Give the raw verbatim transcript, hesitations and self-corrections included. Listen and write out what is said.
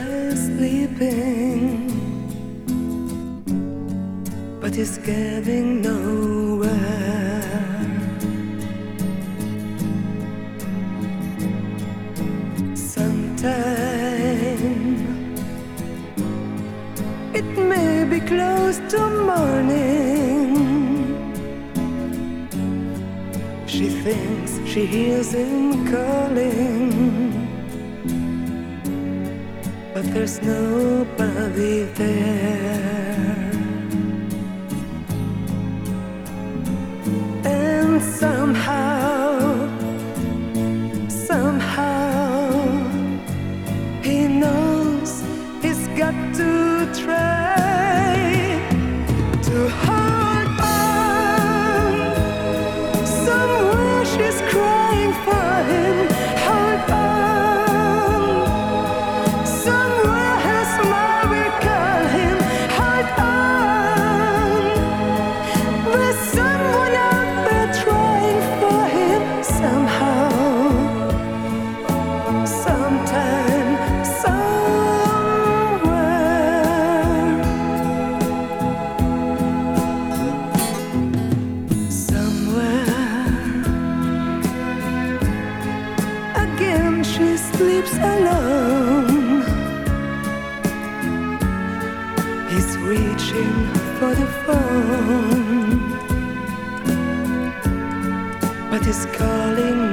is sleeping, but he's getting nowhere. Sometime it may be close to morning. She thinks she hears him calling, but there's nobody there. And somehow, somehow, he knows he's got to try to hold on. Somewhere she's crying for him. Hold on. Somewhere her smile will call him. Hold on. There's someone out there trying for him somehow, sometime, somewhere. Somewhere. Again she sleeps alone. He's reaching for the phone, but he's calling